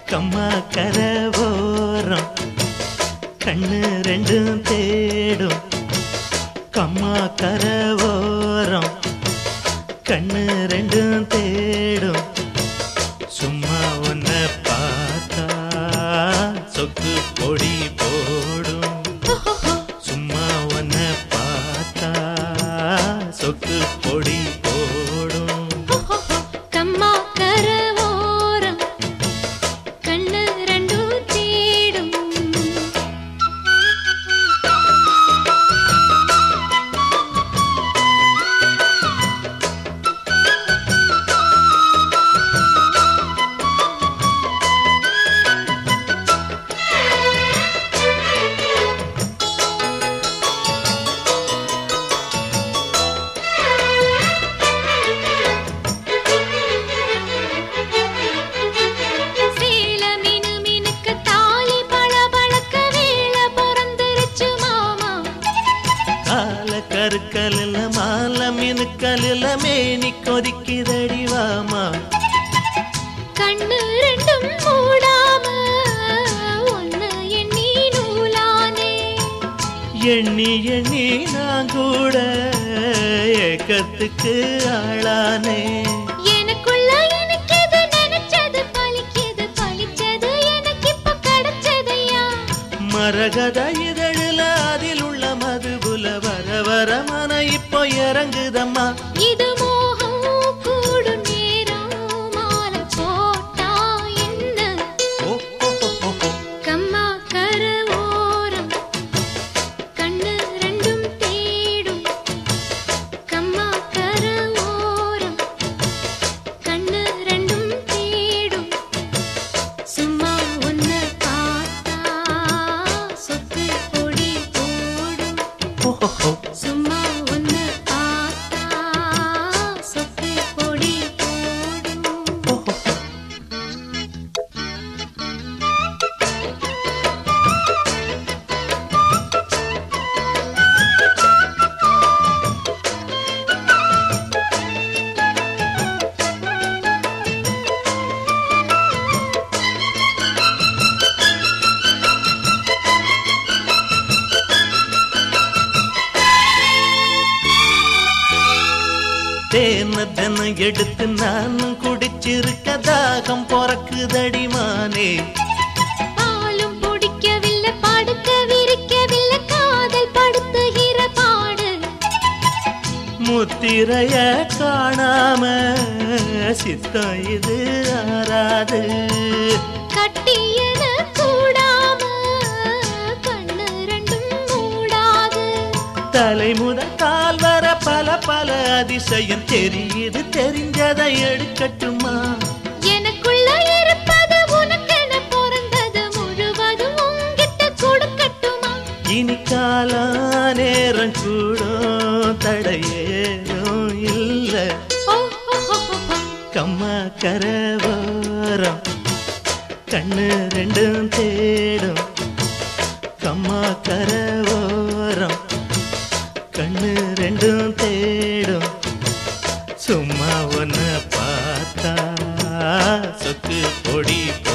கம்மா கரவோரம் கண்ணு ரெண்டும் தேடும் கம்மா கரவோரம் கண்ணு ரெண்டும் தேடும் சும்மா ஒன்ன பார்த்தா சொக்கு பொடி போடும் சும்மா ஒன்ன பார்த்தா சொக்கு பொடி போடும் கம்மா கரவோரம் கண்ணு ரெண்டும் தேடும் கருக்கலில் மால மினுக்கலில் மேனி கொதிக்குதடி வாமா கண்ணு ரெண்டும் மூடாம ஒன்னு எண்ணி நூலானே எண்ணி எண்ணி நான் கூட ஏக்கத்துக்கு ஆளானே எனக்குள்ள எனக்கு எது நினைச்சது பலிச்சது பலிச்சது எனக்கு இப்ப கிடைச்சதையா மரகத இதழில் அதில் உள்ள மதுபுல வர வர மன இப்போ இறங்குதம்மா இது மோகம் கூடும் நேரம் மாலை போட்டா என்ன கம்மா கரவோரம் கண்ணு ரெண்டும் தேடும் கம்மா கரவோரம் கண்ணு ரெண்டும் தேடும் சும்மா ஒன்ன பார்த்தா சொக்கு பொடி போடும் சும்மா ஒன்னு பார்த்தா சொக்கு பொடி போடும் தேன தென எடுத்து நானும் குடிச்சிருக்க தாகம் பொறக்குதடி மானே பாலும் பிடிக்கவில்லை படுக்க விரிக்கவில்லை காதல் படுத்துகிற பாடு முத்திரைய காணாம சித்தம் இது ஆறாது கட்டியன கூடாம கண்ணு ரெண்டும் மூடாது தலை முதல் கால் வர பல பல அதிசயம் தெரியுது தெரிஞ்சதை எடுக்கட்டுமா எனக்குள்ள இருப்பது உனக்கென பிறந்தது முழுவதும் உங்கிட்ட கொடுக்கட்டுமா இனி காலா நேரம் கூடும் தடையேதும் இல்ல கம்மா கரவோரம் கண்ணு ரெண்டும் தேடும் கம்மா கரவோரம் கண்ணு ரெண்டும் தேடும் சும்மா ஒன்ன பார்த்தா சொக்கு பொடி